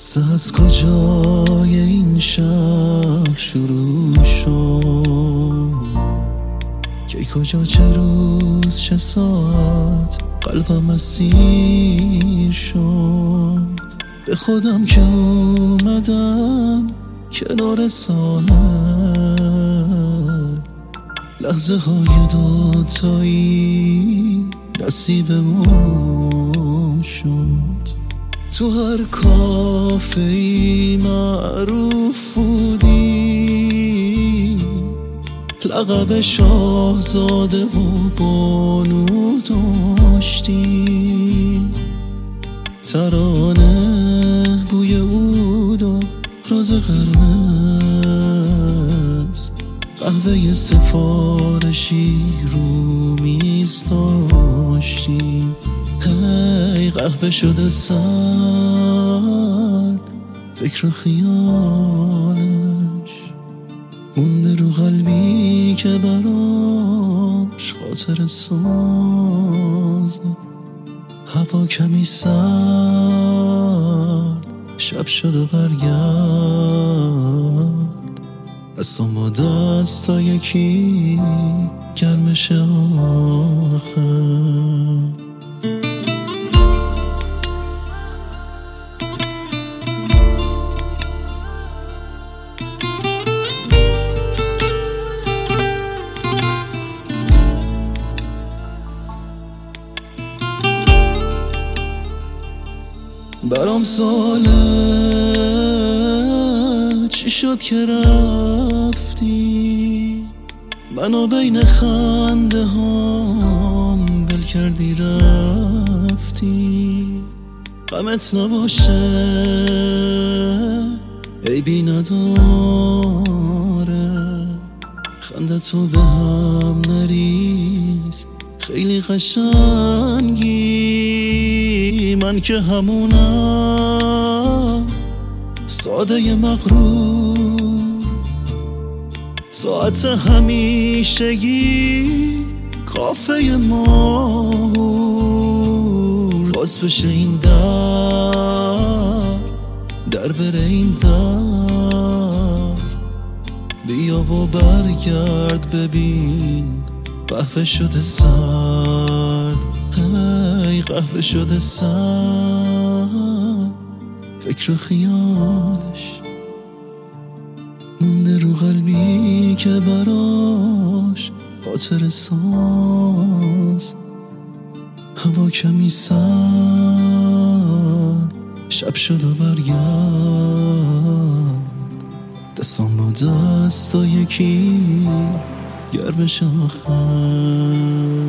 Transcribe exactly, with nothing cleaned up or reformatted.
قصه از کجای این شهر شروع شد، کی کجا چه روز چه ساعت قلبم اسیر شد. به خودم که اومدم کنار ساحل، لحظه های دوتایی نصیبمون شد. تو هر کافه ای معروف بودی، لقب شاهزاده و بانو داشتی، ترانه بوی عود و راز قرمز، قهوه سفارشی رو میز داشتی. هی قهوه شده سرد، فکر و خیالش مونده رو قلبی که براش خاطر ساز. هوا کمی سرد، شب شد و برگرد، دستم با دستا یکی گرمش آخر. برام ساله چی شد که رفتی، منو بین خنده هام بل کردی رفتی. غمت نباشه عیبی نداره، خنده تو به هم نریز خیلی قشنگی. من که همونم ساده مغرور، ساعت همیشگی کافه ماهور. باز بشه این در در بره این در، بیا و برگرد ببین قهوه شده سرد. هی قهوه شده سرد، فکر و خیالش مونده رو قلبی که براش خاطر ساز. هوا کمی سرد، شب شد و برگرد، دستم با دستا یکی گرمش آخر.